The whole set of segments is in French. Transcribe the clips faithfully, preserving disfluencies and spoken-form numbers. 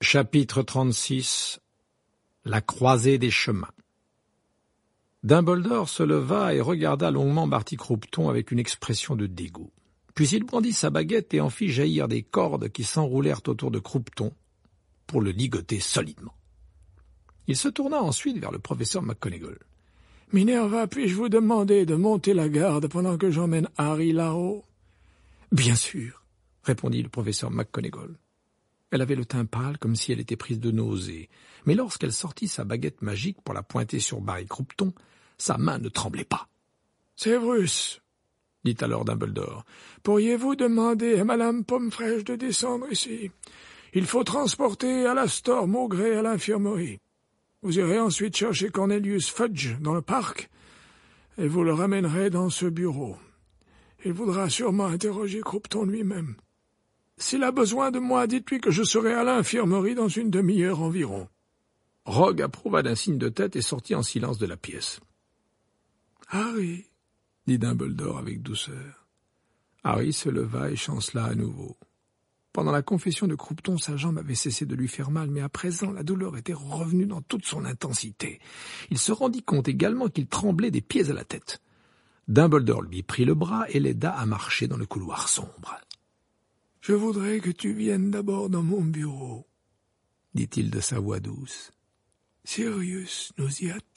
Chapitre trente-six. La croisée des chemins. Dumbledore se leva et regarda longuement Barty Croupton avec une expression de dégoût. Puis il brandit sa baguette et en fit jaillir des cordes qui s'enroulèrent autour de Croupton pour le ligoter solidement. Il se tourna ensuite vers le professeur McGonagall. « Minerva, puis-je vous demander de monter la garde pendant que j'emmène Harry là-haut ?»« Bien sûr, » répondit le professeur McGonagall. Elle avait le teint pâle comme si elle était prise de nausée, mais lorsqu'elle sortit sa baguette magique pour la pointer sur Barty Croupton, sa main ne tremblait pas. « Severus, » dit alors Dumbledore, « pourriez-vous demander à Madame Pomme-Fraîche de descendre ici? Il faut transporter Alastor Maugrey à l'infirmerie. Vous irez ensuite chercher Cornelius Fudge dans le parc, et vous le ramènerez dans ce bureau. Il voudra sûrement interroger Croupton lui-même. S'il a besoin de moi, dites-lui que je serai à l'infirmerie dans une demi-heure environ. » Rogue approuva d'un signe de tête et sortit en silence de la pièce. « Harry, » dit Dumbledore avec douceur. Harry se leva et chancela à nouveau. Pendant la confession de Croupton, sa jambe avait cessé de lui faire mal, mais à présent la douleur était revenue dans toute son intensité. Il se rendit compte également qu'il tremblait des pieds à la tête. Dumbledore lui prit le bras et l'aida à marcher dans le couloir sombre. « Je voudrais que tu viennes d'abord dans mon bureau, » dit-il de sa voix douce. « Sirius nous y attend. »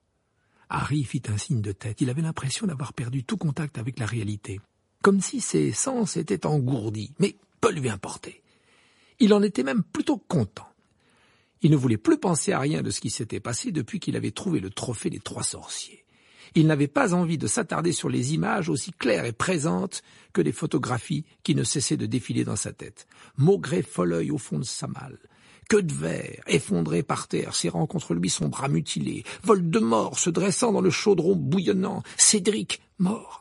Harry fit un signe de tête. Il avait l'impression d'avoir perdu tout contact avec la réalité, comme si ses sens étaient engourdis, mais peu lui importait. Il en était même plutôt content. Il ne voulait plus penser à rien de ce qui s'était passé depuis qu'il avait trouvé le trophée des trois sorciers. Il n'avait pas envie de s'attarder sur les images aussi claires et présentes que les photographies qui ne cessaient de défiler dans sa tête. Maugrey folleuil au fond de sa malle, queue de verre, effondrée par terre, serrant contre lui son bras mutilé, Voldemort se dressant dans le chaudron bouillonnant, Cédric mort.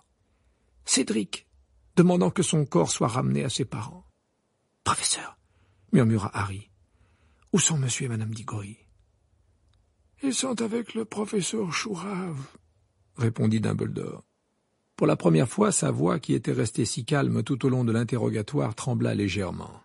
Cédric demandant que son corps soit ramené à ses parents. « Professeur, » murmura Harry, « où sont monsieur et madame Diggory ?»« Ils sont avec le professeur Chourave, » répondit Dumbledore. Pour la première fois, sa voix, qui était restée si calme tout au long de l'interrogatoire, trembla légèrement.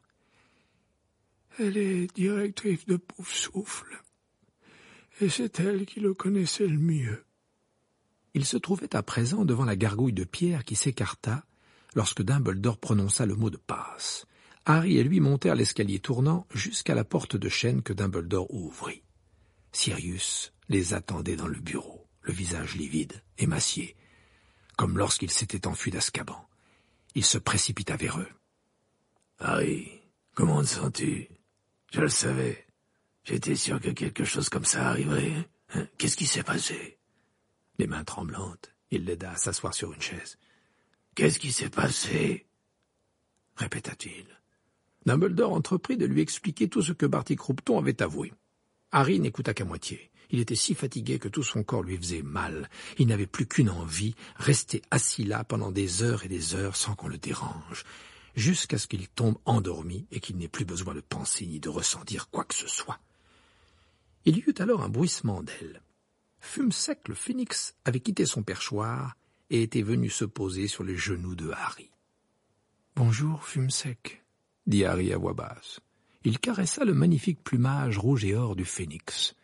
« Elle est directrice de Poufsouffle, et c'est elle qui le connaissait le mieux. » Il se trouvait à présent devant la gargouille de pierre qui s'écarta lorsque Dumbledore prononça le mot de passe. Harry et lui montèrent l'escalier tournant jusqu'à la porte de chêne que Dumbledore ouvrit. Sirius les attendait dans le bureau, le visage livide, émacié, comme lorsqu'il s'était enfui d'Azkaban. Il se précipita vers eux. « Harry, comment te sens-tu? Je le savais. J'étais sûr que quelque chose comme ça arriverait. Hein? Qu'est-ce qui s'est passé? » Les mains tremblantes, il l'aida à s'asseoir sur une chaise. « Qu'est-ce qui s'est passé ?» répéta-t-il. Dumbledore entreprit de lui expliquer tout ce que Barty Croupton avait avoué. Harry n'écouta qu'à moitié. Il était si fatigué que tout son corps lui faisait mal. Il n'avait plus qu'une envie, rester assis là pendant des heures et des heures sans qu'on le dérange, jusqu'à ce qu'il tombe endormi et qu'il n'ait plus besoin de penser ni de ressentir quoi que ce soit. Il y eut alors un bruissement d'ailes. Fumsec le phénix avait quitté son perchoir et était venu se poser sur les genoux de Harry. « Bonjour, Fumsec, » dit Harry à voix basse. Il caressa le magnifique plumage rouge et or du phénix.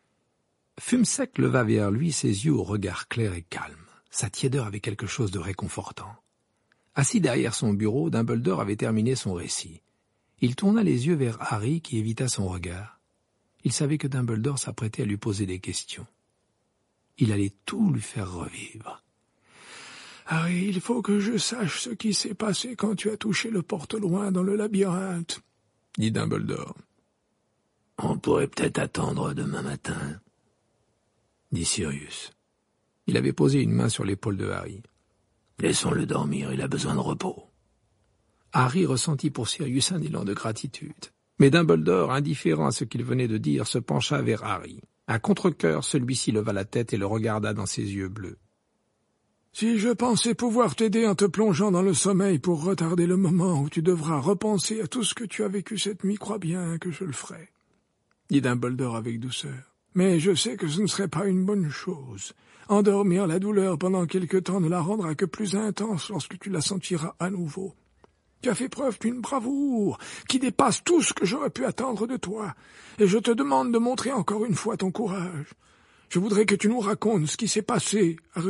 Fumsec leva vers lui ses yeux au regard clair et calme. Sa tiédeur avait quelque chose de réconfortant. Assis derrière son bureau, Dumbledore avait terminé son récit. Il tourna les yeux vers Harry qui évita son regard. Il savait que Dumbledore s'apprêtait à lui poser des questions. Il allait tout lui faire revivre. « Harry, il faut que je sache ce qui s'est passé quand tu as touché le porte-loin dans le labyrinthe, » dit Dumbledore. « On pourrait peut-être attendre demain matin, » dit Sirius. Il avait posé une main sur l'épaule de Harry. « Laissons-le dormir, il a besoin de repos. » Harry ressentit pour Sirius un élan de gratitude. Mais Dumbledore, indifférent à ce qu'il venait de dire, se pencha vers Harry. À contre-cœur, celui-ci leva la tête et le regarda dans ses yeux bleus. « Si je pensais pouvoir t'aider en te plongeant dans le sommeil pour retarder le moment où tu devras repenser à tout ce que tu as vécu cette nuit, crois bien que je le ferai, » dit Dumbledore avec douceur. « Mais je sais que ce ne serait pas une bonne chose. Endormir la douleur pendant quelque temps ne la rendra que plus intense lorsque tu la sentiras à nouveau. Tu as fait preuve d'une bravoure qui dépasse tout ce que j'aurais pu attendre de toi, et je te demande de montrer encore une fois ton courage. Je voudrais que tu nous racontes ce qui s'est passé, Harry. »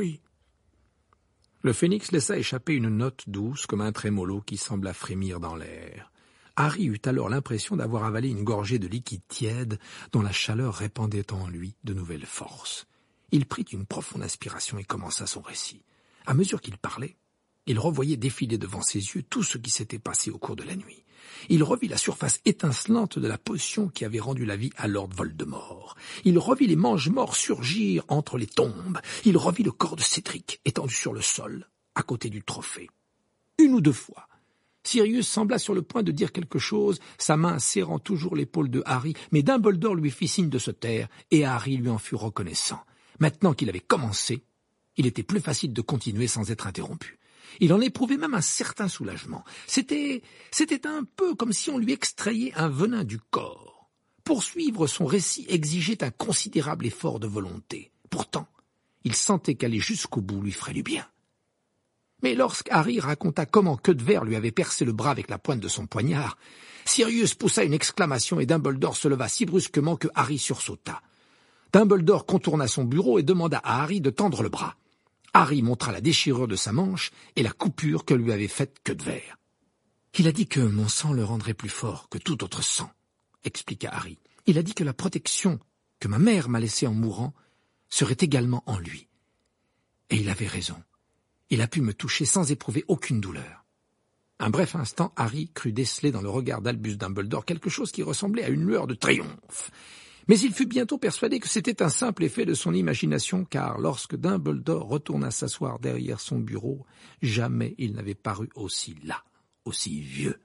Le phénix laissa échapper une note douce comme un trémolo qui sembla frémir dans l'air. Harry eut alors l'impression d'avoir avalé une gorgée de liquide tiède dont la chaleur répandait en lui de nouvelles forces. Il prit une profonde inspiration et commença son récit. À mesure qu'il parlait, il revoyait défiler devant ses yeux tout ce qui s'était passé au cours de la nuit. Il revit la surface étincelante de la potion qui avait rendu la vie à Lord Voldemort. Il revit les mange-morts surgir entre les tombes. Il revit le corps de Cédric étendu sur le sol, à côté du trophée. Une ou deux fois, Sirius sembla sur le point de dire quelque chose, sa main serrant toujours l'épaule de Harry, mais Dumbledore lui fit signe de se taire, et Harry lui en fut reconnaissant. Maintenant qu'il avait commencé, il était plus facile de continuer sans être interrompu. Il en éprouvait même un certain soulagement. C'était, c'était un peu comme si on lui extrayait un venin du corps. Poursuivre son récit exigeait un considérable effort de volonté. Pourtant, il sentait qu'aller jusqu'au bout lui ferait du bien. Mais lorsqu'Harry raconta comment Queue de Verre lui avait percé le bras avec la pointe de son poignard, Sirius poussa une exclamation et Dumbledore se leva si brusquement que Harry sursauta. Dumbledore contourna son bureau et demanda à Harry de tendre le bras. Harry montra la déchirure de sa manche et la coupure que lui avait faite Queue de Verre. « Il a dit que mon sang le rendrait plus fort que tout autre sang, » expliqua Harry. « Il a dit que la protection que ma mère m'a laissée en mourant serait également en lui. Et il avait raison. Il a pu me toucher sans éprouver aucune douleur. » Un bref instant, Harry crut déceler dans le regard d'Albus Dumbledore quelque chose qui ressemblait à une lueur de triomphe. Mais il fut bientôt persuadé que c'était un simple effet de son imagination, car lorsque Dumbledore retourna s'asseoir derrière son bureau, jamais il n'avait paru aussi las, aussi vieux.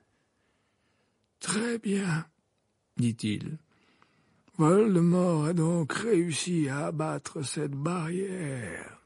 « Très bien, » dit-il. « Voldemort a donc réussi à abattre cette barrière.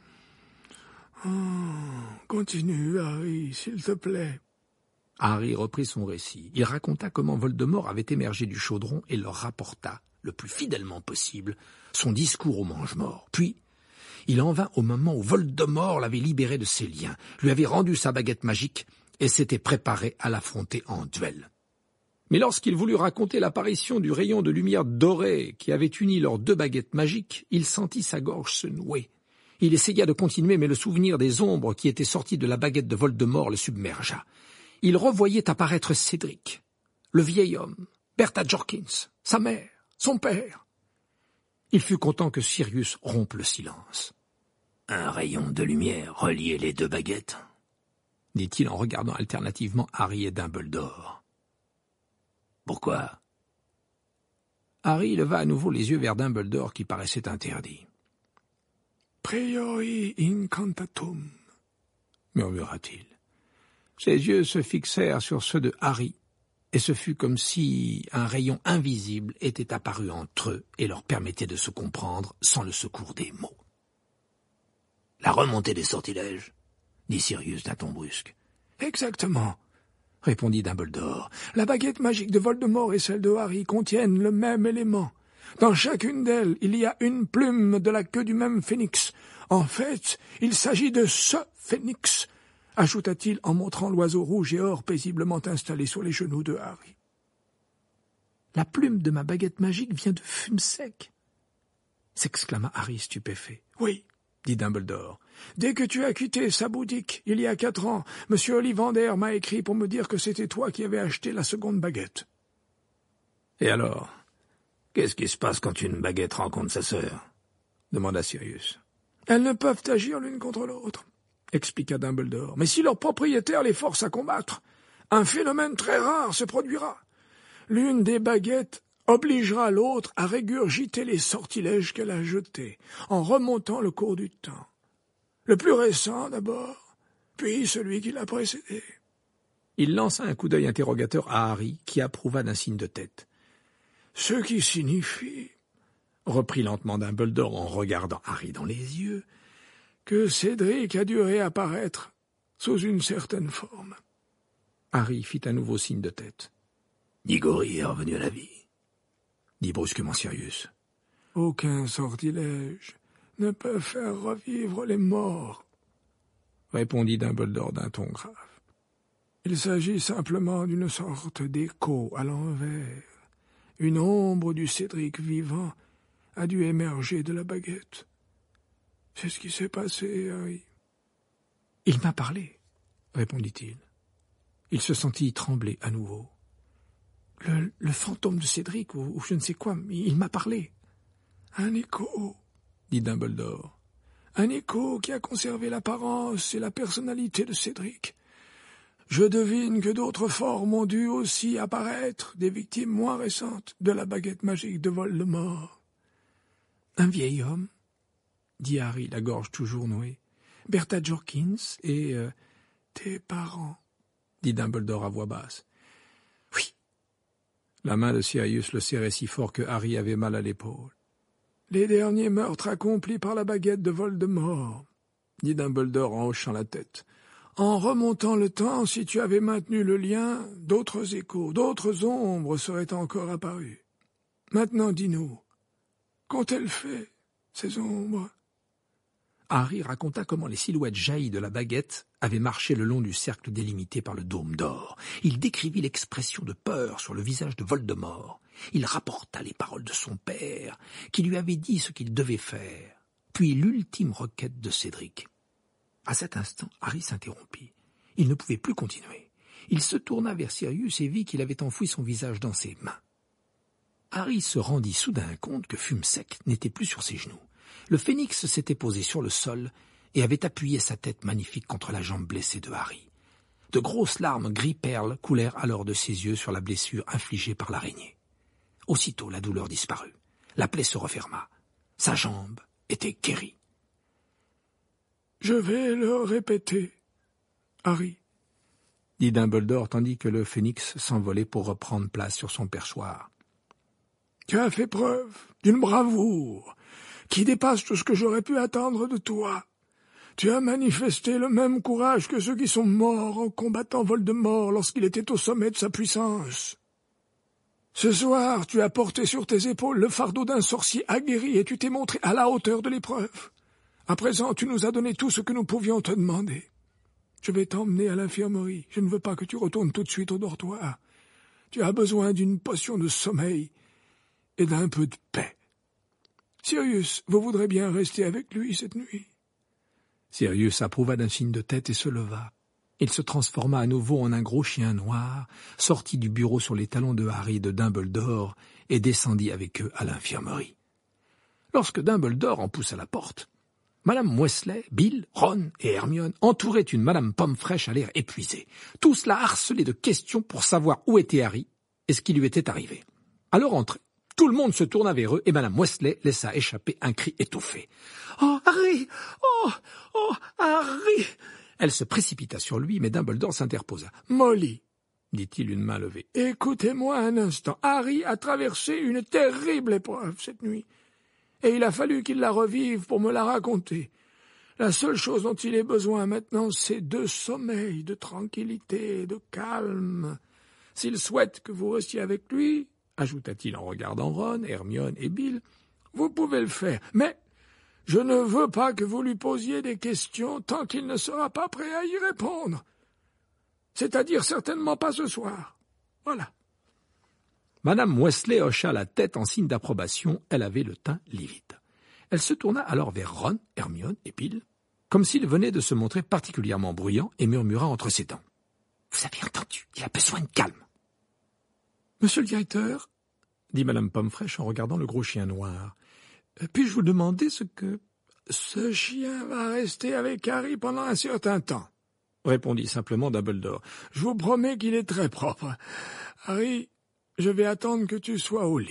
Oh, continue, Harry, s'il te plaît. » Harry reprit son récit. Il raconta comment Voldemort avait émergé du chaudron et leur rapporta, le plus fidèlement possible, son discours aux mange-morts. Puis, il en vint au moment où Voldemort l'avait libéré de ses liens, lui avait rendu sa baguette magique et s'était préparé à l'affronter en duel. Mais lorsqu'il voulut raconter l'apparition du rayon de lumière dorée qui avait uni leurs deux baguettes magiques, il sentit sa gorge se nouer. Il essaya de continuer, mais le souvenir des ombres qui étaient sorties de la baguette de Voldemort le submergea. Il revoyait apparaître Cédric, le vieil homme, Bertha Jorkins, sa mère, son père. Il fut content que Sirius rompe le silence. « Un rayon de lumière reliait les deux baguettes ?» dit-il en regardant alternativement Harry et Dumbledore. « Pourquoi ?» Harry leva à nouveau les yeux vers Dumbledore qui paraissait interdit. « Priori incantatum » murmura-t-il. Ses yeux se fixèrent sur ceux de Harry, et ce fut comme si un rayon invisible était apparu entre eux et leur permettait de se comprendre sans le secours des mots. « La remontée des sortilèges ?» dit Sirius d'un ton brusque. « Exactement, » répondit Dumbledore. « La baguette magique de Voldemort et celle de Harry contiennent le même élément. Dans chacune d'elles, il y a une plume de la queue du même phénix. En fait, il s'agit de ce phénix, ajouta-t-il en montrant l'oiseau rouge et or paisiblement installé sur les genoux de Harry. « La plume de ma baguette magique vient de Fumsec !» s'exclama Harry stupéfait. « Oui, » dit Dumbledore. « Dès que tu as quitté sa boutique, il y a quatre ans, M. Ollivander m'a écrit pour me dire que c'était toi qui avais acheté la seconde baguette. »« Et alors, qu'est-ce qui se passe quand une baguette rencontre sa sœur ?» demanda Sirius. « Elles ne peuvent agir l'une contre l'autre, » expliqua Dumbledore. « Mais si leur propriétaire les force à combattre, un phénomène très rare se produira. L'une des baguettes obligera l'autre à régurgiter les sortilèges qu'elle a jetés, en remontant le cours du temps. Le plus récent d'abord, puis celui qui l'a précédé. » Il lança un coup d'œil interrogateur à Harry, qui approuva d'un signe de tête. « Ce qui signifie, » reprit lentement Dumbledore en regardant Harry dans les yeux, « que Cédric a dû réapparaître sous une certaine forme. » Harry fit un nouveau signe de tête. « Diggory est revenu à la vie, » dit brusquement Sirius. « Aucun sortilège ne peut faire revivre les morts, » répondit Dumbledore d'un ton grave. Il s'agit simplement d'une sorte d'écho à l'envers. Une ombre du Cédric vivant a dû émerger de la baguette. C'est ce qui s'est passé, Harry. « Il m'a parlé, » répondit-il. Il se sentit trembler à nouveau. Le, le fantôme de Cédric, ou, ou je ne sais quoi, il m'a parlé. « Un écho, » dit Dumbledore. « Un écho qui a conservé l'apparence et la personnalité de Cédric. Je devine que d'autres formes ont dû aussi apparaître, des victimes moins récentes de la baguette magique de Voldemort. »« Un vieil homme, » dit Harry, la gorge toujours nouée. « Bertha Jorkins et... Euh, tes parents, » dit Dumbledore à voix basse. « Oui. » La main de Sirius le serrait si fort que Harry avait mal à l'épaule. « Les derniers meurtres accomplis par la baguette de Voldemort, » dit Dumbledore en hochant la tête. « En remontant le temps, si tu avais maintenu le lien, d'autres échos, d'autres ombres seraient encore apparues. Maintenant, dis-nous, qu'ont-elles fait, ces ombres ?» Harry raconta comment les silhouettes jaillies de la baguette avaient marché le long du cercle délimité par le dôme d'or. Il décrivit l'expression de peur sur le visage de Voldemort. Il rapporta les paroles de son père, qui lui avait dit ce qu'il devait faire, puis l'ultime requête de Cédric. À cet instant, Harry s'interrompit. Il ne pouvait plus continuer. Il se tourna vers Sirius et vit qu'il avait enfoui son visage dans ses mains. Harry se rendit soudain compte que Fumsec n'était plus sur ses genoux. Le phénix s'était posé sur le sol et avait appuyé sa tête magnifique contre la jambe blessée de Harry. De grosses larmes gris-perle coulèrent alors de ses yeux sur la blessure infligée par l'araignée. Aussitôt la douleur disparut. La plaie se referma. Sa jambe était guérie. « Je vais le répéter, Harry, » dit Dumbledore tandis que le phénix s'envolait pour reprendre place sur son perchoir. « Tu as fait preuve d'une bravoure qui dépasse tout ce que j'aurais pu attendre de toi. Tu as manifesté le même courage que ceux qui sont morts en combattant Voldemort lorsqu'il était au sommet de sa puissance. Ce soir, tu as porté sur tes épaules le fardeau d'un sorcier aguerri et tu t'es montré à la hauteur de l'épreuve. À présent, tu nous as donné tout ce que nous pouvions te demander. Je vais t'emmener à l'infirmerie. Je ne veux pas que tu retournes tout de suite au dortoir. Tu as besoin d'une potion de sommeil et d'un peu de paix. Sirius, vous voudrez bien rester avec lui cette nuit? » Sirius approuva d'un signe de tête et se leva. Il se transforma à nouveau en un gros chien noir, sortit du bureau sur les talons de Harry et de Dumbledore et descendit avec eux à l'infirmerie. Lorsque Dumbledore en poussa la porte, Madame Weasley, Bill, Ron et Hermione entouraient une Madame Pomme-Fraîche à l'air épuisé. Tous la harcelaient de questions pour savoir où était Harry et ce qui lui était arrivé. À leur entrée, tout le monde se tourna vers eux et Madame Weasley laissa échapper un cri étouffé. « Oh, Harry! Oh, oh, Harry !» Elle se précipita sur lui, mais Dumbledore s'interposa. « Molly, » dit-il d'une main levée, « écoutez-moi un instant. Harry a traversé une terrible épreuve cette nuit, et il a fallu qu'il la revive pour me la raconter. La seule chose dont il ait besoin maintenant, c'est de sommeil, de tranquillité, de calme. S'il souhaite que vous restiez avec lui, ajouta-t-il en regardant Ron, Hermione et Bill, vous pouvez le faire, mais je ne veux pas que vous lui posiez des questions tant qu'il ne sera pas prêt à y répondre. C'est-à-dire certainement pas ce soir. Voilà. » Madame Weasley hocha la tête en signe d'approbation. Elle avait le teint livide. Elle se tourna alors vers Ron, Hermione et Bill, comme s'il venait de se montrer particulièrement bruyant, et murmura entre ses dents. « Vous avez entendu, il a besoin de calme. »« Monsieur le directeur, » dit Madame Pomme-Fraîche en regardant le gros chien noir, « puis-je vous demander ce que... »« Ce chien va rester avec Harry pendant un certain temps, » répondit simplement Dumbledore. « Je vous promets qu'il est très propre. Harry, je vais attendre que tu sois au lit. »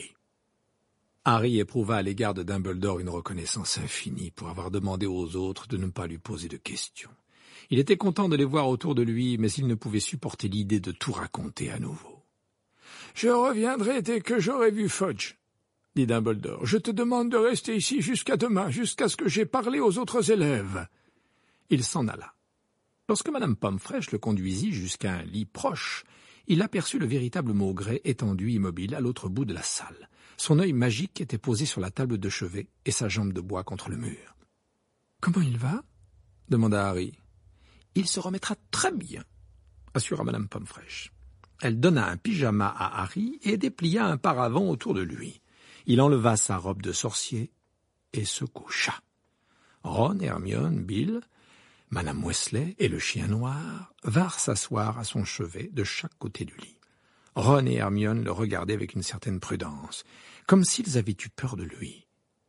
Harry éprouva à l'égard de Dumbledore une reconnaissance infinie pour avoir demandé aux autres de ne pas lui poser de questions. Il était content de les voir autour de lui, mais il ne pouvait supporter l'idée de tout raconter à nouveau. « Je reviendrai dès que j'aurai vu Fudge, » dit Dumbledore. « Je te demande de rester ici jusqu'à demain, jusqu'à ce que j'aie parlé aux autres élèves. » Il s'en alla. Lorsque Madame Pomme-Fraîche le conduisit jusqu'à un lit proche, il aperçut le véritable Maugret étendu immobile à l'autre bout de la salle. Son œil magique était posé sur la table de chevet et sa jambe de bois contre le mur. « Comment il va ?» demanda Harry. « Il se remettra très bien, » assura madame Pomme-Fraîche. Elle donna un pyjama à Harry et déplia un paravent autour de lui. Il enleva sa robe de sorcier et se coucha. Ron, Hermione, Bill, madame Weasley et le chien noir vinrent s'asseoir à son chevet de chaque côté du lit. Ron et Hermione le regardaient avec une certaine prudence, comme s'ils avaient eu peur de lui.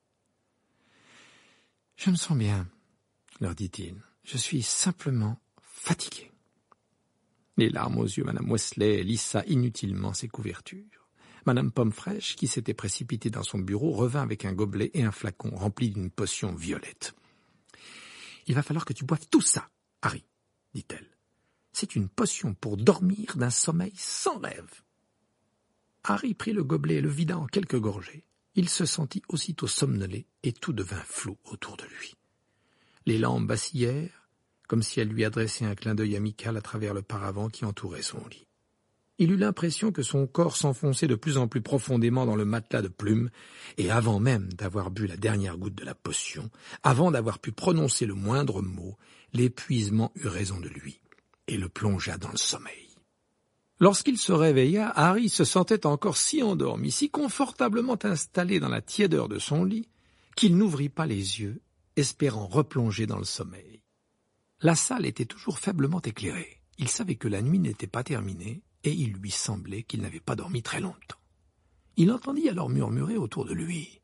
« Je me sens bien, » leur dit-il. « Je suis simplement fatigué. » Les larmes aux yeux, madame Weasley lissa inutilement ses couvertures. Madame Pomme-Fraîche, qui s'était précipitée dans son bureau, revint avec un gobelet et un flacon remplis d'une potion violette. « Il va falloir que tu boives tout ça, Harry, » dit-elle. « C'est une potion pour dormir d'un sommeil sans rêve. » Harry prit le gobelet et le vida en quelques gorgées. Il se sentit aussitôt somnolé et tout devint flou autour de lui. Les lampes vacillèrent, comme si elles lui adressaient un clin d'œil amical à travers le paravent qui entourait son lit. Il eut l'impression que son corps s'enfonçait de plus en plus profondément dans le matelas de plumes, et avant même d'avoir bu la dernière goutte de la potion, avant d'avoir pu prononcer le moindre mot, l'épuisement eut raison de lui, et le plongea dans le sommeil. Lorsqu'il se réveilla, Harry se sentait encore si endormi, si confortablement installé dans la tiédeur de son lit, qu'il n'ouvrit pas les yeux, espérant replonger dans le sommeil. La salle était toujours faiblement éclairée. Il savait que la nuit n'était pas terminée, et il lui semblait qu'il n'avait pas dormi très longtemps. Il entendit alors murmurer autour de lui.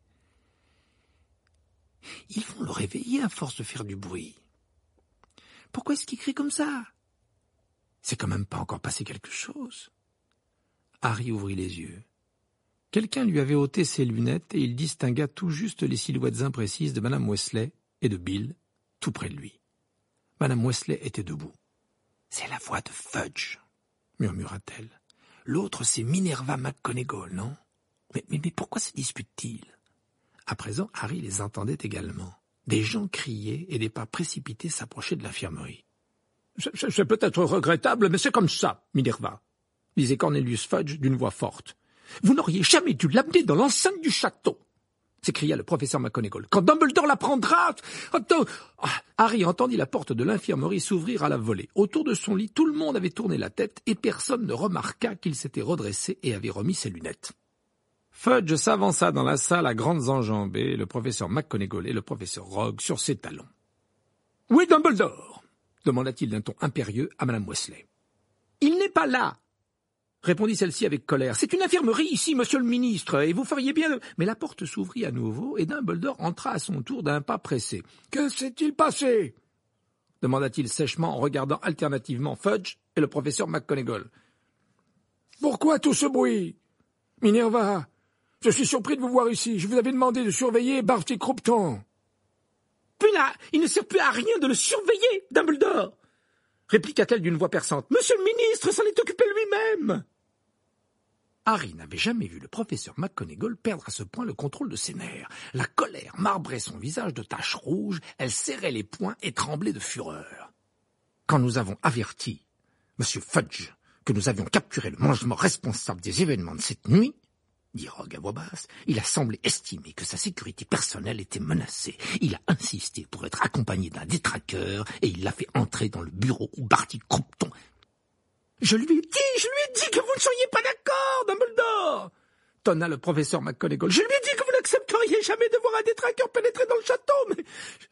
« Ils vont le réveiller à force de faire du bruit. Pourquoi est-ce qu'il crie comme ça ? C'est quand même pas encore passé quelque chose. » Harry ouvrit les yeux. Quelqu'un lui avait ôté ses lunettes et il distingua tout juste les silhouettes imprécises de madame Weasley et de Bill, tout près de lui. Madame Weasley était debout. « C'est la voix de Fudge, » murmura-t-elle. « L'autre, c'est Minerva McGonagall, non ? mais, mais, mais pourquoi se disputent-ils » À présent, Harry les entendait également. Des gens criaient et des pas précipités s'approchaient de l'infirmerie. « C'est, c'est peut-être regrettable, mais c'est comme ça, Minerva, » disait Cornelius Fudge d'une voix forte. « Vous n'auriez jamais dû l'amener dans l'enceinte du château !» s'écria le professeur McGonagall. « Quand Dumbledore l'apprendra... » Harry entendit la porte de l'infirmerie s'ouvrir à la volée. Autour de son lit, tout le monde avait tourné la tête et personne ne remarqua qu'il s'était redressé et avait remis ses lunettes. Fudge s'avança dans la salle à grandes enjambées, le professeur McGonagall et le professeur Rogue sur ses talons. « Où est Dumbledore ?» demanda-t-il d'un ton impérieux à madame Weasley. « Il n'est pas là !» répondit celle-ci avec colère. « C'est une infirmerie ici, monsieur le ministre, et vous feriez bien de... » Mais la porte s'ouvrit à nouveau, et Dumbledore entra à son tour d'un pas pressé. « Que s'est-il passé ?» demanda-t-il sèchement en regardant alternativement Fudge et le professeur McGonagall. « Pourquoi tout ce bruit ? Minerva, je suis surpris de vous voir ici. Je vous avais demandé de surveiller Barty Croupton. »« Puis là, il ne sert plus à rien de le surveiller, Dumbledore !» répliqua-t-elle d'une voix perçante. « Monsieur le ministre s'en est occupé lui-même !» Harry n'avait jamais vu le professeur McGonagall perdre à ce point le contrôle de ses nerfs. La colère marbrait son visage de taches rouges, elle serrait les poings et tremblait de fureur. « Quand nous avons averti Monsieur Fudge que nous avions capturé le mangement responsable des événements de cette nuit, dit Rogue à voix basse, il a semblé estimer que sa sécurité personnelle était menacée. Il a insisté pour être accompagné d'un détraqueur et il l'a fait entrer dans le bureau où Barty Croupton... Je lui ai dit, je lui ai dit que vous ne seriez pas d'accord, Dumbledore !» tonna le professeur McGonagall. « Je lui ai dit que vous n'accepteriez jamais de voir un détraqueur pénétrer dans le château, mais... »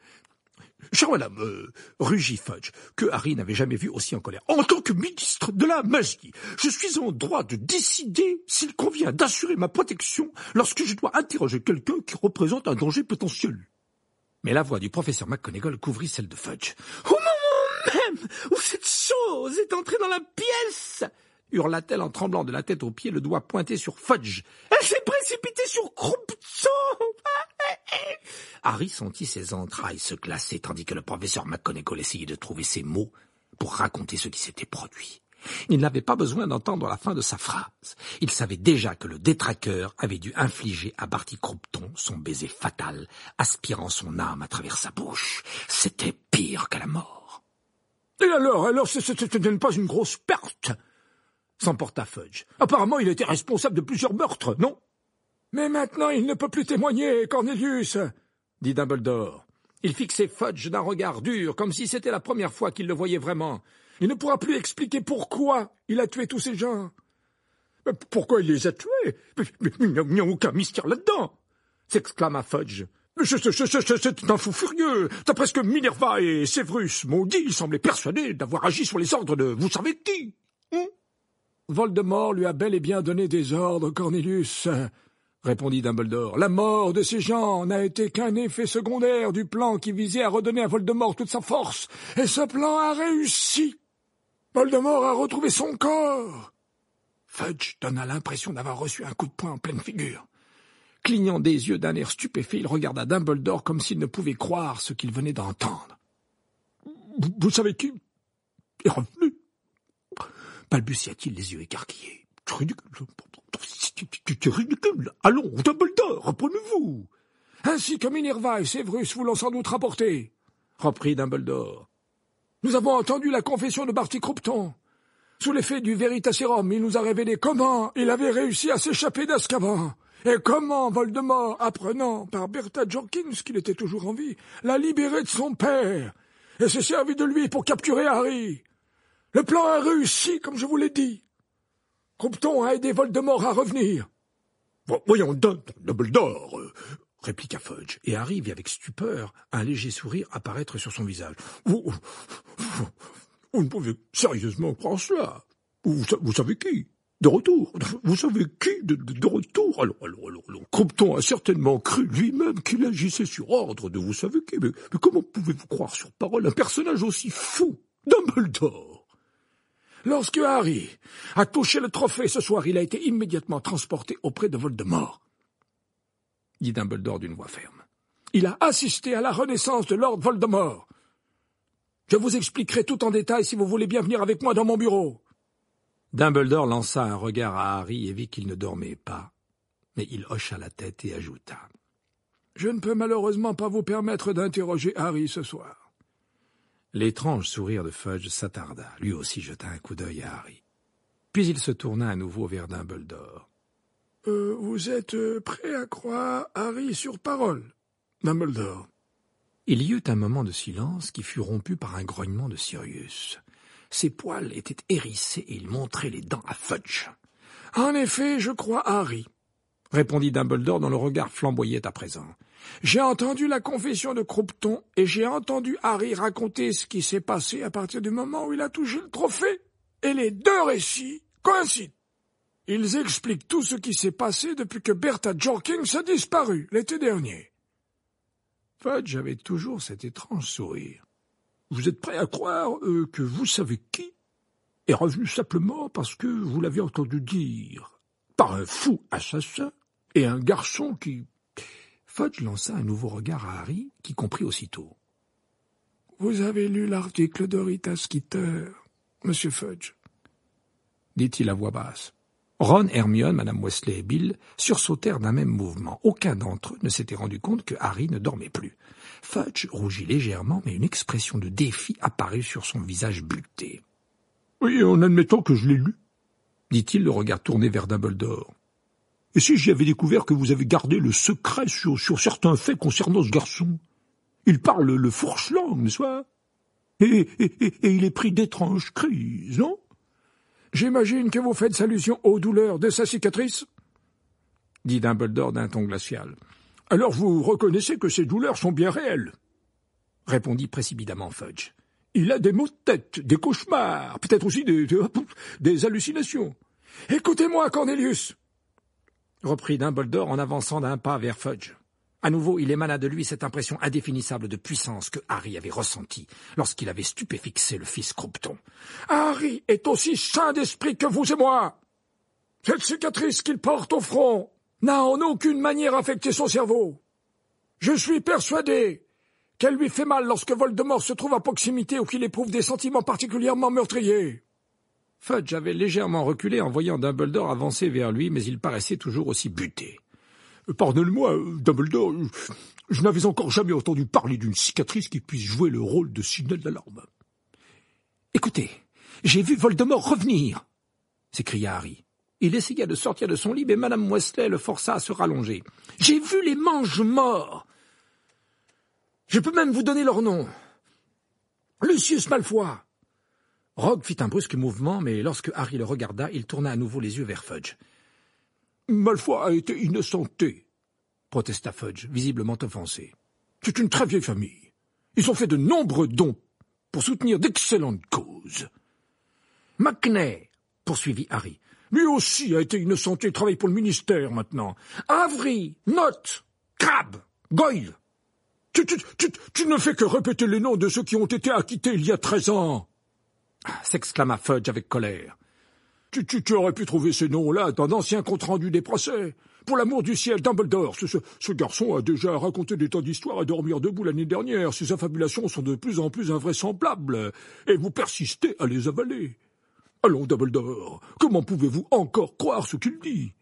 « Chère madame, euh, rugit Fudge, que Harry n'avait jamais vu aussi en colère. En tant que ministre de la magie, je suis en droit de décider s'il convient d'assurer ma protection lorsque je dois interroger quelqu'un qui représente un danger potentiel. » Mais la voix du professeur McGonagall couvrit celle de Fudge. « Au moment même où cette chose est entrée dans la pièce !» hurla-t-elle en tremblant de la tête aux pieds, le doigt pointé sur Fudge. « Elle s'est précipitée sur Croupton !» Harry sentit ses entrailles se glacer tandis que le professeur McGonagall essayait de trouver ses mots pour raconter ce qui s'était produit. Il n'avait pas besoin d'entendre la fin de sa phrase. Il savait déjà que le détraqueur avait dû infliger à Barty Croupton son baiser fatal, aspirant son âme à travers sa bouche. C'était pire que la mort. « Et alors, alors, ce n'est pas une grosse perte ?» s'emporta Fudge. « Apparemment, il était responsable de plusieurs meurtres, non ?»« Mais maintenant, il ne peut plus témoigner, Cornelius !» dit Dumbledore. Il fixait Fudge d'un regard dur, comme si c'était la première fois qu'il le voyait vraiment. « Il ne pourra plus expliquer pourquoi il a tué tous ces gens. Mais pourquoi il les a tués? Mais, mais, mais il n'y a aucun mystère là-dedans, s'exclama Fudge. C'est un fou furieux. D'après ce que Minerva et Severus m'ont dit, il semblait persuadé d'avoir agi sur les ordres de vous savez qui. Hein? Voldemort lui a bel et bien donné des ordres, Cornelius, répondit Dumbledore. La mort de ces gens n'a été qu'un effet secondaire du plan qui visait à redonner à Voldemort toute sa force. Et ce plan a réussi. Voldemort a retrouvé son corps. Fudge donna l'impression d'avoir reçu un coup de poing en pleine figure. Clignant des yeux d'un air stupéfait, il regarda Dumbledore comme s'il ne pouvait croire ce qu'il venait d'entendre. « Vous savez qui est revenu ?» balbutia-t-il les yeux écarquillés. « C'est ridicule. C'est ridicule. Allons, Dumbledore, reprenez-vous. »« Ainsi que Minerva et Severus vous l'ont sans doute rapporté, » reprit Dumbledore. « Nous avons entendu la confession de Barty Croupton. Sous l'effet du Veritaserum, il nous a révélé comment il avait réussi à s'échapper d'Azkaban. Et comment Voldemort, apprenant par Bertha Jorkins qu'il était toujours en vie, l'a libéré de son père et s'est servi de lui pour capturer Harry. Le plan a réussi, comme je vous l'ai dit. Croupton a aidé Voldemort à revenir. « Voyons donc, Dumbledore !» répliqua Fudge, et Harry vit avec stupeur un léger sourire apparaître sur son visage. « Vous, vous, vous ne pouvez sérieusement croire cela. Vous, vous savez qui ? De retour. Vous savez qui de, de, de retour. Alors, alors, alors, alors. Croupton a certainement cru lui-même qu'il agissait sur ordre de vous savez qui. Mais, mais comment pouvez-vous croire sur parole un personnage aussi fou, Dumbledore? Lorsque Harry a touché le trophée ce soir, il a été immédiatement transporté auprès de Voldemort, dit Dumbledore d'une voix ferme. Il a assisté à la renaissance de Lord Voldemort. Je vous expliquerai tout en détail si vous voulez bien venir avec moi dans mon bureau. Dumbledore lança un regard à Harry et vit qu'il ne dormait pas, mais il hocha la tête et ajouta. « Je ne peux malheureusement pas vous permettre d'interroger Harry ce soir. » L'étrange sourire de Fudge s'attarda. Lui aussi jeta un coup d'œil à Harry. Puis il se tourna à nouveau vers Dumbledore. Euh, « Vous êtes prêt à croire Harry sur parole, Dumbledore ?» Il y eut un moment de silence qui fut rompu par un grognement de Sirius. Ses poils étaient hérissés et il montrait les dents à Fudge. « En effet, je crois Harry, » répondit Dumbledore dont le regard flamboyait à présent. « J'ai entendu la confession de Croupton et j'ai entendu Harry raconter ce qui s'est passé à partir du moment où il a touché le trophée. Et les deux récits coïncident. Ils expliquent tout ce qui s'est passé depuis que Bertha Jorkins a disparu l'été dernier. » Fudge avait toujours cet étrange sourire. « Vous êtes prêt à croire euh, que vous savez qui est revenu simplement parce que vous l'avez entendu dire par un fou assassin et un garçon qui... » Fudge lança un nouveau regard à Harry, qui comprit aussitôt. « Vous avez lu l'article de Rita Skeeter, Monsieur Fudge ?» dit-il à voix basse. Ron, Hermione, Madame Weasley et Bill sursautèrent d'un même mouvement. Aucun d'entre eux ne s'était rendu compte que Harry ne dormait plus. Fudge rougit légèrement, mais une expression de défi apparut sur son visage buté. « Oui, en admettant que je l'ai lu, » dit-il, le regard tourné vers Dumbledore. « Et si j'y avais découvert que vous avez gardé le secret sur, sur certains faits concernant ce garçon? Il parle le fourche-langue, n'est-ce pas? Et, et, et, et il est pris d'étranges crises, non? J'imagine que vous faites allusion aux douleurs de sa cicatrice, dit Dumbledore d'un ton glacial. Alors vous reconnaissez que ces douleurs sont bien réelles, répondit précipitamment Fudge. Il a des maux de tête, des cauchemars, peut-être aussi des, des, des hallucinations. Écoutez-moi, Cornelius, reprit Dumbledore en avançant d'un pas vers Fudge. À nouveau, il émana de lui cette impression indéfinissable de puissance que Harry avait ressentie lorsqu'il avait stupéfixé le fils Croupton. Harry est aussi sain d'esprit que vous et moi. Cette cicatrice qu'il porte au front n'a en aucune manière affecté son cerveau. Je suis persuadé qu'elle lui fait mal lorsque Voldemort se trouve à proximité ou qu'il éprouve des sentiments particulièrement meurtriers. Fudge avait légèrement reculé en voyant Dumbledore avancer vers lui, mais il paraissait toujours aussi buté. « Pardonnez-moi, Dumbledore, je, je n'avais encore jamais entendu parler d'une cicatrice qui puisse jouer le rôle de signal d'alarme. »« Écoutez, j'ai vu Voldemort revenir !» s'écria Harry. Il essaya de sortir de son lit, mais Madame Weasley le força à se rallonger. « J'ai vu les mange-morts. Je peux même vous donner leur nom. Lucius Malfoy, Rogue fit un brusque mouvement, mais lorsque Harry le regarda, il tourna à nouveau les yeux vers Fudge. « Malfoy a été innocenté, » protesta Fudge, visiblement offensé. « C'est une très vieille famille. Ils ont fait de nombreux dons pour soutenir d'excellentes causes. »« McNay !» poursuivit Harry. « Lui aussi a été innocenté, il travaille pour le ministère maintenant. Avery, Nott, Crabbe, Goyle. Tu, tu, tu, tu ne fais que répéter les noms de ceux qui ont été acquittés il y a treize ans. » s'exclama Fudge avec colère. Tu, tu, tu aurais pu trouver ces noms-là dans d'anciens comptes rendus des procès. Pour l'amour du ciel, Dumbledore, ce, ce, ce garçon a déjà raconté des tas d'histoires à dormir debout l'année dernière. Ses affabulations sont de plus en plus invraisemblables, et vous persistez à les avaler. Allons, Dumbledore, comment pouvez-vous encore croire ce qu'il dit?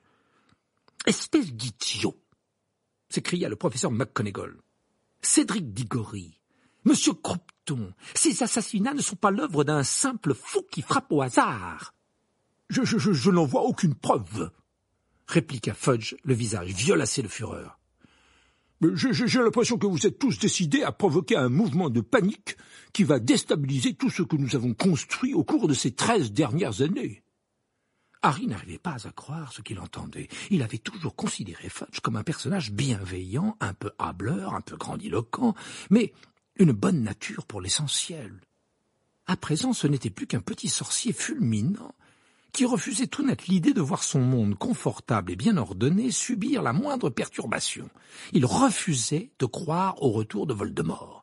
Espèce d'idiot! S'écria le professeur McGonagall. Cédric Diggory, Monsieur Croupton, ces assassinats ne sont pas l'œuvre d'un simple fou qui frappe au hasard. Je, je, je, je n'en vois aucune preuve, répliqua Fudge, le visage violacé de fureur. Mais j'ai, j'ai l'impression que vous êtes tous décidés à provoquer un mouvement de panique qui va déstabiliser tout ce que nous avons construit au cours de ces treize dernières années. Harry n'arrivait pas à croire ce qu'il entendait. Il avait toujours considéré Fudge comme un personnage bienveillant, un peu hâbleur, un peu grandiloquent, mais une bonne nature pour l'essentiel. À présent, ce n'était plus qu'un petit sorcier fulminant qui refusait tout net l'idée de voir son monde confortable et bien ordonné subir la moindre perturbation. Il refusait de croire au retour de Voldemort.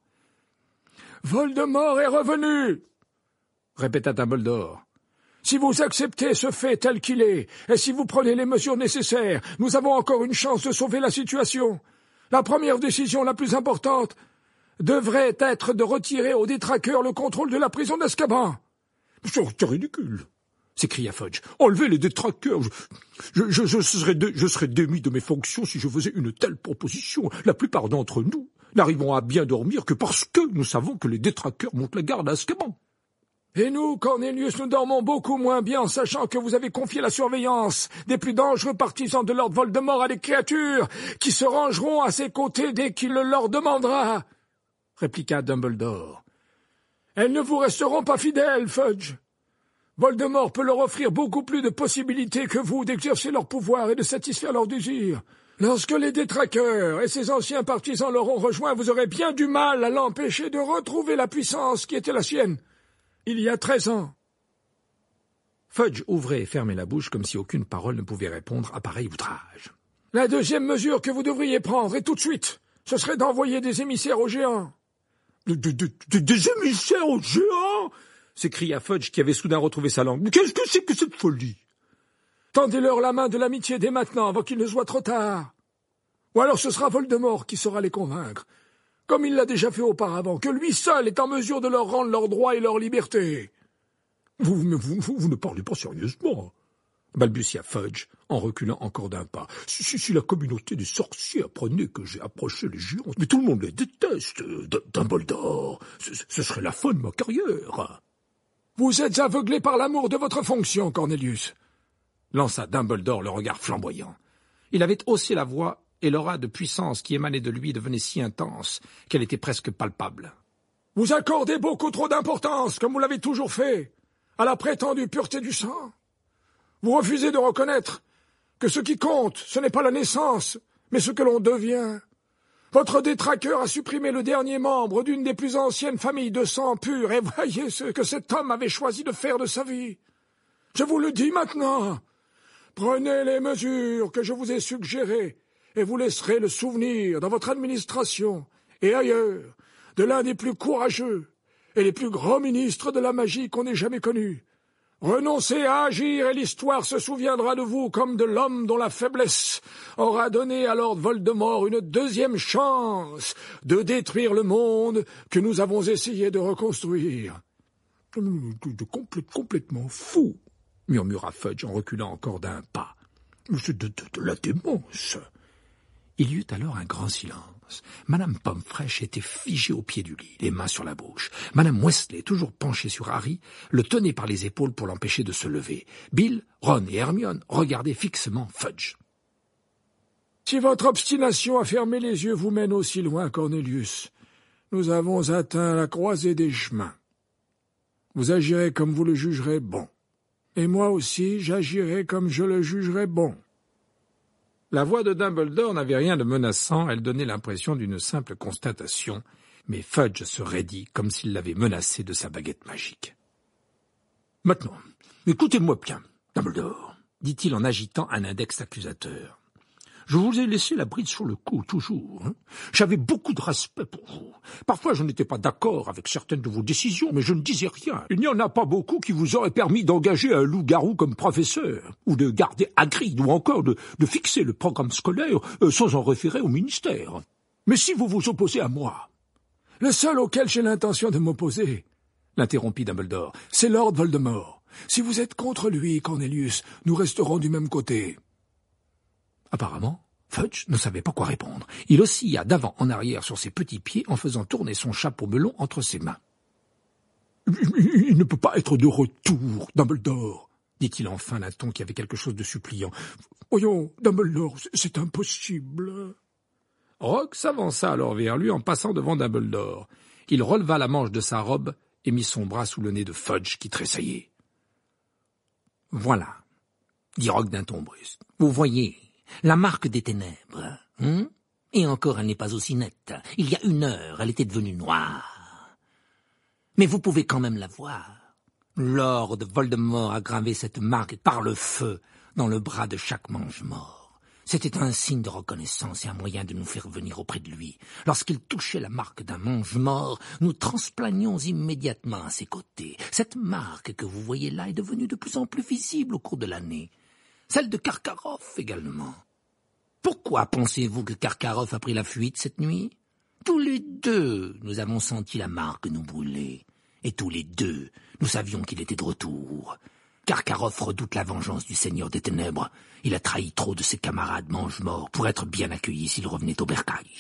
« Voldemort est revenu !» répéta Dumbledore. « Si vous acceptez ce fait tel qu'il est, et si vous prenez les mesures nécessaires, nous avons encore une chance de sauver la situation. La première décision la plus importante devrait être de retirer aux détraqueurs le contrôle de la prison d'Azkaban. »« C'est ridicule !» s'écria Fudge. « Enlevez les détraqueurs. Je, je, je, je, serais de, je serais démis de mes fonctions si je faisais une telle proposition. La plupart d'entre nous n'arrivons à bien dormir que parce que nous savons que les détraqueurs montent la garde à Azkaban. Et nous, Cornelius, nous dormons beaucoup moins bien en sachant que vous avez confié la surveillance des plus dangereux partisans de Lord Voldemort à des créatures qui se rangeront à ses côtés dès qu'il le leur demandera, » répliqua Dumbledore. « Elles ne vous resteront pas fidèles, Fudge. Voldemort peut leur offrir beaucoup plus de possibilités que vous d'exercer leur pouvoir et de satisfaire leurs désirs. Lorsque les détraqueurs et ses anciens partisans l'auront rejoint, vous aurez bien du mal à l'empêcher de retrouver la puissance qui était la sienne il y a treize ans. » Fudge ouvrait et fermait la bouche comme si aucune parole ne pouvait répondre à pareil outrage. « La deuxième mesure que vous devriez prendre, et tout de suite, ce serait d'envoyer des émissaires aux géants. »« Des, des, des, des émissaires aux géants ?» s'écria Fudge qui avait soudain retrouvé sa langue. « Mais qu'est-ce que c'est que cette folie ?» Tendez-leur la main de l'amitié dès maintenant, avant qu'il ne soit trop tard. Ou alors ce sera Voldemort qui saura les convaincre, comme il l'a déjà fait auparavant, que lui seul est en mesure de leur rendre leurs droits et leur liberté. Vous, vous, vous, vous ne parlez pas sérieusement, balbutia Fudge, en reculant encore d'un pas. Si, si, si la communauté des sorciers apprenait que j'ai approché les géants, mais tout le monde les déteste, Dumbledore, ce, ce serait la fin de ma carrière. Vous êtes aveuglé par l'amour de votre fonction, Cornelius, lança Dumbledore le regard flamboyant. Il avait haussé la voix, et l'aura de puissance qui émanait de lui devenait si intense qu'elle était presque palpable. Vous accordez beaucoup trop d'importance, comme vous l'avez toujours fait, à la prétendue pureté du sang. Vous refusez de reconnaître que ce qui compte, ce n'est pas la naissance, mais ce que l'on devient. Votre détraqueur a supprimé le dernier membre d'une des plus anciennes familles de sang pur, et voyez ce que cet homme avait choisi de faire de sa vie. Je vous le dis maintenant. Prenez les mesures que je vous ai suggérées, et vous laisserez le souvenir dans votre administration et ailleurs de l'un des plus courageux et les plus grands ministres de la magie qu'on ait jamais connus. Renoncez à agir et l'histoire se souviendra de vous comme de l'homme dont la faiblesse aura donné à Lord Voldemort une deuxième chance de détruire le monde que nous avons essayé de reconstruire. »« Complè- Complètement fou, » murmura Fudge en reculant encore d'un pas. « C'est de, de, de la démence. » Il y eut alors un grand silence. Madame Pomfrey était figée au pied du lit, les mains sur la bouche. Madame Weasley, toujours penchée sur Harry, le tenait par les épaules pour l'empêcher de se lever. Bill, Ron et Hermione regardaient fixement Fudge. « Si votre obstination à fermer les yeux vous mène aussi loin, Cornelius, nous avons atteint la croisée des chemins. Vous agirez comme vous le jugerez bon. Et moi aussi, j'agirai comme je le jugerai bon. » La voix de Dumbledore n'avait rien de menaçant, elle donnait l'impression d'une simple constatation, mais Fudge se raidit comme s'il l'avait menacé de sa baguette magique. « Maintenant, écoutez-moi bien, Dumbledore, » dit-il en agitant un index accusateur. « Je vous ai laissé la bride sur le cou, toujours. Hein. J'avais beaucoup de respect pour vous. Parfois, je n'étais pas d'accord avec certaines de vos décisions, mais je ne disais rien. Il n'y en a pas beaucoup qui vous auraient permis d'engager un loup-garou comme professeur, ou de garder Hagrid, ou encore de, de fixer le programme scolaire euh, sans en référer au ministère. Mais si vous vous opposez à moi... »« Le seul auquel j'ai l'intention de m'opposer, » l'interrompit Dumbledore, « c'est Lord Voldemort. Si vous êtes contre lui, Cornelius, nous resterons du même côté. » Apparemment, Fudge ne savait pas quoi répondre. Il oscilla d'avant en arrière sur ses petits pieds en faisant tourner son chapeau melon entre ses mains. « Il ne peut pas être de retour, Dumbledore, » dit-il enfin d'un ton qui avait quelque chose de suppliant. « Voyons, Dumbledore, c'est impossible. » Rogue s'avança alors vers lui en passant devant Dumbledore. Il releva la manche de sa robe et mit son bras sous le nez de Fudge qui tressaillait. « Voilà, » dit Rogue d'un ton brusque. « Vous voyez, la marque des ténèbres, hein? Et encore elle n'est pas aussi nette. Il y a une heure, elle était devenue noire. Mais vous pouvez quand même la voir. Lord Voldemort a gravé cette marque par le feu dans le bras de chaque mange-mort. C'était un signe de reconnaissance et un moyen de nous faire venir auprès de lui. Lorsqu'il touchait la marque d'un mange-mort, nous transplanions immédiatement à ses côtés. Cette marque que vous voyez là est devenue de plus en plus visible au cours de l'année. Celle de Karkaroff également. Pourquoi pensez-vous que Karkaroff a pris la fuite cette nuit? Tous les deux, nous avons senti la marque nous brûler. Et tous les deux, nous savions qu'il était de retour. Karkaroff redoute la vengeance du Seigneur des Ténèbres. Il a trahi trop de ses camarades mange-morts pour être bien accueilli s'il revenait au bercail.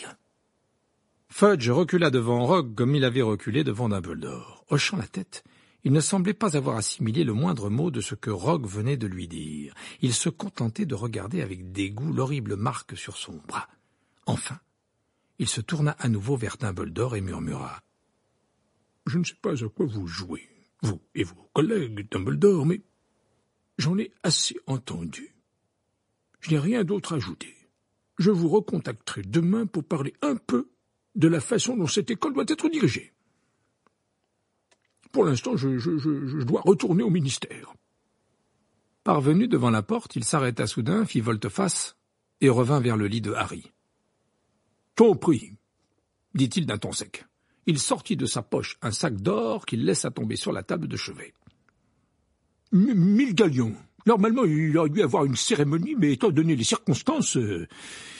Fudge recula devant Rogue comme il avait reculé devant Dumbledore. Hochant la tête, il ne semblait pas avoir assimilé le moindre mot de ce que Rogue venait de lui dire. Il se contentait de regarder avec dégoût l'horrible marque sur son bras. Enfin, il se tourna à nouveau vers Dumbledore et murmura. « Je ne sais pas à quoi vous jouez, vous et vos collègues, Dumbledore, mais j'en ai assez entendu. Je n'ai rien d'autre à ajouter. Je vous recontacterai demain pour parler un peu de la façon dont cette école doit être dirigée. Pour l'instant, je, je, je, je dois retourner au ministère. » Parvenu devant la porte, il s'arrêta soudain, fit volte-face et revint vers le lit de Harry. « T'en prie, » dit-il d'un ton sec. Il sortit de sa poche un sac d'or qu'il laissa tomber sur la table de chevet. « Mille galions. Normalement, il aurait dû y avoir une cérémonie, mais étant donné les circonstances... Euh... »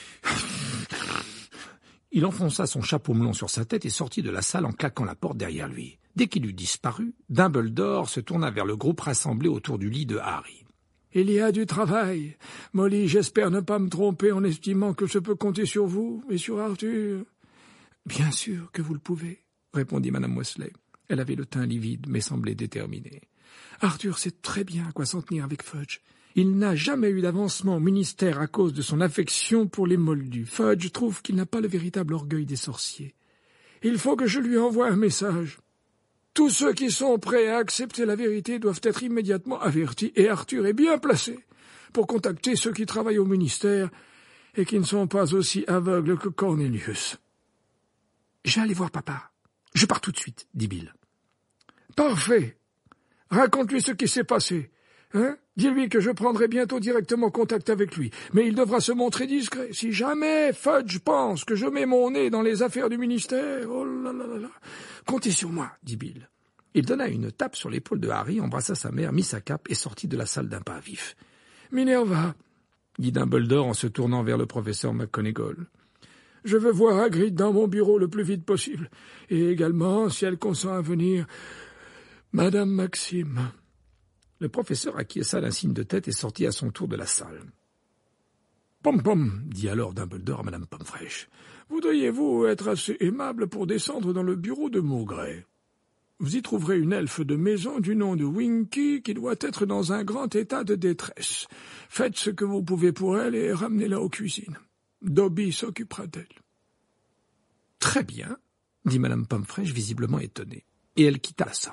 Il enfonça son chapeau melon sur sa tête et sortit de la salle en claquant la porte derrière lui. Dès qu'il eut disparu, Dumbledore se tourna vers le groupe rassemblé autour du lit de Harry. « Il y a du travail. Molly, j'espère ne pas me tromper en estimant que je peux compter sur vous et sur Arthur. »« Bien sûr que vous le pouvez, » répondit Madame Weasley. Elle avait le teint livide, mais semblait déterminée. « Arthur sait très bien à quoi s'en tenir avec Fudge. Il n'a jamais eu d'avancement au ministère à cause de son affection pour les moldus. Fudge trouve qu'il n'a pas le véritable orgueil des sorciers. Il faut que je lui envoie un message. Tous ceux qui sont prêts à accepter la vérité doivent être immédiatement avertis, et Arthur est bien placé pour contacter ceux qui travaillent au ministère et qui ne sont pas aussi aveugles que Cornelius. »« Je vais aller voir papa. Je pars tout de suite, » dit Bill. « Parfait. Raconte-lui ce qui s'est passé. Hein? Dis-lui que je prendrai bientôt directement contact avec lui, mais il devra se montrer discret. Si jamais Fudge pense que je mets mon nez dans les affaires du ministère, oh là là là là, comptez sur moi, » dit Bill. Il donna une tape sur l'épaule de Harry, embrassa sa mère, mit sa cape et sortit de la salle d'un pas vif. « Minerva, » dit Dumbledore en se tournant vers le professeur McGonagall. « Je veux voir Hagrid dans mon bureau le plus vite possible, et également, si elle consent à venir, Madame Maxime. » Le professeur acquiesça d'un signe de tête et sortit à son tour de la salle. « Pom pom, » dit alors Dumbledore à Madame Pomfrèche. « Voudriez-vous être assez aimable pour descendre dans le bureau de Maugret? Vous y trouverez une elfe de maison du nom de Winky qui doit être dans un grand état de détresse. Faites ce que vous pouvez pour elle et ramenez-la aux cuisines. Dobby s'occupera d'elle. »« Très bien, » dit Madame Pomfrèche visiblement étonnée, et elle quitta la salle.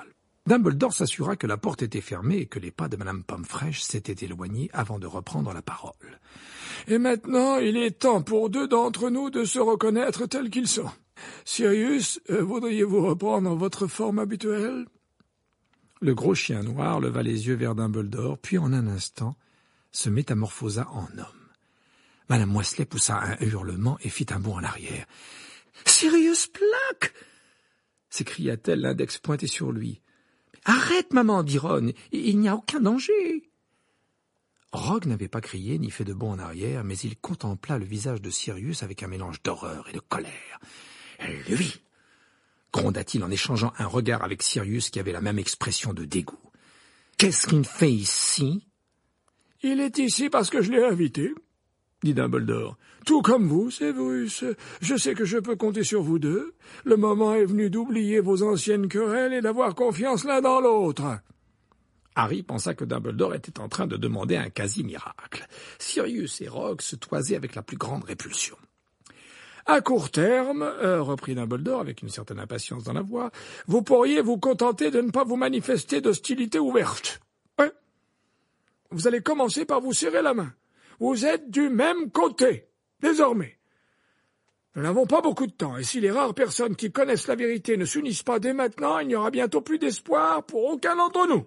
Dumbledore s'assura que la porte était fermée et que les pas de Madame Pomme-Fraîche s'étaient éloignés avant de reprendre la parole. « Et maintenant, il est temps pour deux d'entre nous de se reconnaître tels qu'ils sont. Sirius, euh, voudriez-vous reprendre votre forme habituelle ?» Le gros chien noir leva les yeux vers Dumbledore, puis en un instant se métamorphosa en homme. Madame Weasley poussa un hurlement et fit un bond en arrière. « Sirius Black !» s'écria-t-elle, l'index pointé sur lui. « Arrête, maman !» dit Ron. « Il n'y a aucun danger !» Rogue n'avait pas crié ni fait de bond en arrière, mais il contempla le visage de Sirius avec un mélange d'horreur et de colère. « Lui !» gronda-t-il en échangeant un regard avec Sirius qui avait la même expression de dégoût. « Qu'est-ce qu'il fait ici ?»« Il est ici parce que je l'ai invité, » dit Dumbledore. « Tout comme vous, Severus. Je sais que je peux compter sur vous deux. Le moment est venu d'oublier vos anciennes querelles et d'avoir confiance l'un dans l'autre. » Harry pensa que Dumbledore était en train de demander un quasi-miracle. Sirius et Rogue se toisaient avec la plus grande répulsion. « À court terme, euh, reprit Dumbledore avec une certaine impatience dans la voix, vous pourriez vous contenter de ne pas vous manifester d'hostilité ouverte. Ouais. Vous allez commencer par vous serrer la main. Vous êtes du même côté, désormais. Nous n'avons pas beaucoup de temps, et si les rares personnes qui connaissent la vérité ne s'unissent pas dès maintenant, il n'y aura bientôt plus d'espoir pour aucun d'entre nous. »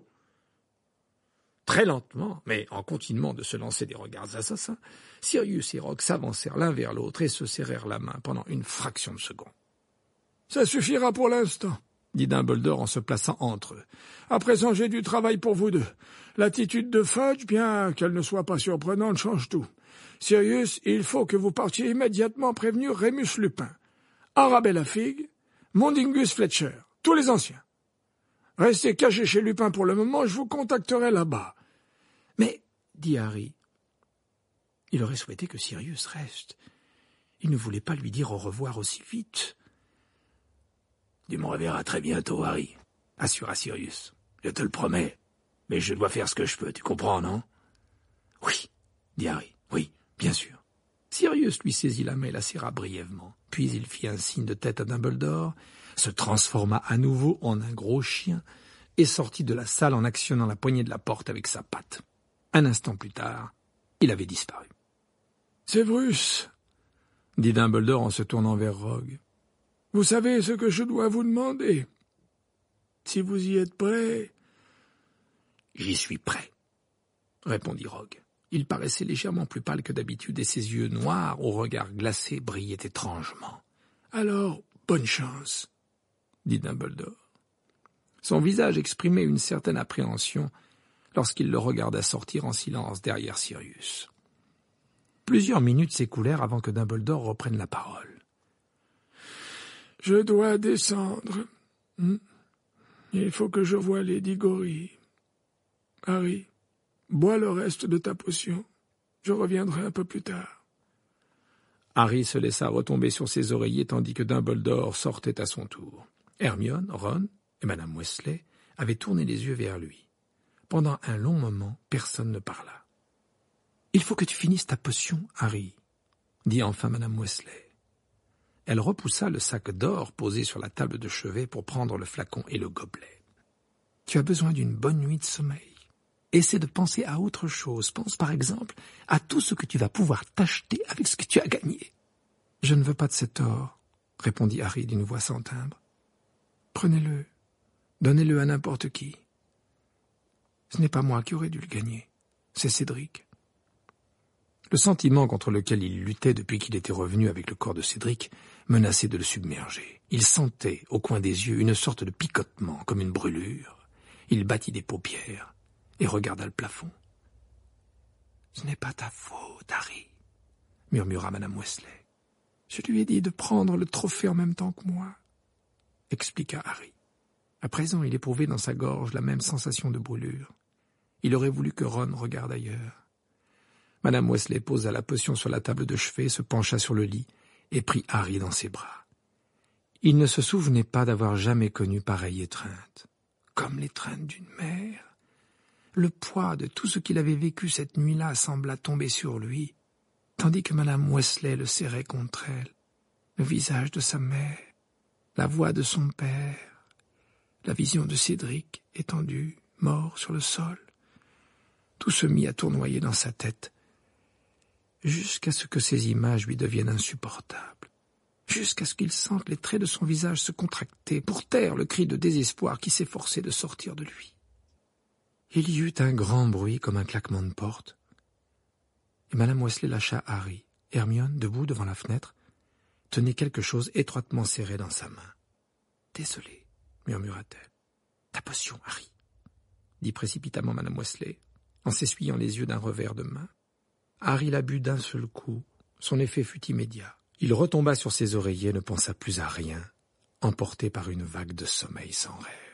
Très lentement, mais en continuant de se lancer des regards assassins, Sirius et Rogue s'avancèrent l'un vers l'autre et se serrèrent la main pendant une fraction de seconde. « Ça suffira pour l'instant, » dit Dumbledore en se plaçant entre eux. « À présent, j'ai du travail pour vous deux. L'attitude de Fudge, bien qu'elle ne soit pas surprenante, change tout. Sirius, il faut que vous partiez immédiatement prévenir Rémus Lupin, Arabella Figg, Mundingus Fletcher, tous les anciens. Restez cachés chez Lupin pour le moment, je vous contacterai là-bas. » « Mais, dit Harry, il aurait souhaité que Sirius reste. Il ne voulait pas lui dire au revoir aussi vite. »« Tu me reverras très bientôt, Harry, » assura Sirius. « Je te le promets, mais je dois faire ce que je peux, tu comprends, non ?»« Oui, dit Harry, oui, bien sûr. » Sirius lui saisit la main et la serra brièvement, puis il fit un signe de tête à Dumbledore, se transforma à nouveau en un gros chien et sortit de la salle en actionnant la poignée de la porte avec sa patte. Un instant plus tard, il avait disparu. « Severus, » dit Dumbledore en se tournant vers Rogue, « vous savez ce que je dois vous demander. Si vous y êtes prêt... »« J'y suis prêt, » répondit Rogue. Il paraissait légèrement plus pâle que d'habitude et ses yeux noirs au regard glacé brillaient étrangement. « Alors, bonne chance, » dit Dumbledore. Son visage exprimait une certaine appréhension lorsqu'il le regarda sortir en silence derrière Sirius. Plusieurs minutes s'écoulèrent avant que Dumbledore reprenne la parole. « Je dois descendre. Hmm. Il faut que je voie Lady Gory. Harry, bois le reste de ta potion. Je reviendrai un peu plus tard. » Harry se laissa retomber sur ses oreillers tandis que Dumbledore sortait à son tour. Hermione, Ron et Madame Weasley avaient tourné les yeux vers lui. Pendant un long moment, personne ne parla. « Il faut que tu finisses ta potion, Harry, » dit enfin Madame Weasley. Elle repoussa le sac d'or posé sur la table de chevet pour prendre le flacon et le gobelet. « Tu as besoin d'une bonne nuit de sommeil. Essaie de penser à autre chose. Pense par exemple à tout ce que tu vas pouvoir t'acheter avec ce que tu as gagné. »« Je ne veux pas de cet or, » répondit Harry d'une voix sans timbre. « Prenez-le, donnez-le à n'importe qui. Ce n'est pas moi qui aurais dû le gagner, c'est Cédric. » Le sentiment contre lequel il luttait depuis qu'il était revenu avec le corps de Cédric menaçait de le submerger. Il sentait, au coin des yeux, une sorte de picotement, comme une brûlure. Il battit des paupières et regarda le plafond. « Ce n'est pas ta faute, Harry, » murmura Madame Weasley. « Je lui ai dit de prendre le trophée en même temps que moi, » expliqua Harry. À présent, il éprouvait dans sa gorge la même sensation de brûlure. Il aurait voulu que Ron regarde ailleurs. Madame Weasley posa la potion sur la table de chevet, se pencha sur le lit et prit Harry dans ses bras. Il ne se souvenait pas d'avoir jamais connu pareille étreinte, comme l'étreinte d'une mère. Le poids de tout ce qu'il avait vécu cette nuit-là sembla tomber sur lui, tandis que Madame Weasley le serrait contre elle. Le visage de sa mère, la voix de son père, la vision de Cédric, étendu, mort sur le sol. Tout se mit à tournoyer dans sa tête, jusqu'à ce que ces images lui deviennent insupportables, jusqu'à ce qu'il sente les traits de son visage se contracter pour taire le cri de désespoir qui s'efforçait de sortir de lui. Il y eut un grand bruit comme un claquement de porte, et madame Wesley lâcha Harry. Hermione, debout devant la fenêtre, tenait quelque chose étroitement serré dans sa main. « Désolée, murmura-t-elle. « Ta potion, Harry, » dit précipitamment madame Wesley, en s'essuyant les yeux d'un revers de main. Harry la but d'un seul coup. Son effet fut immédiat. Il retomba sur ses oreillers et ne pensa plus à rien, emporté par une vague de sommeil sans rêve.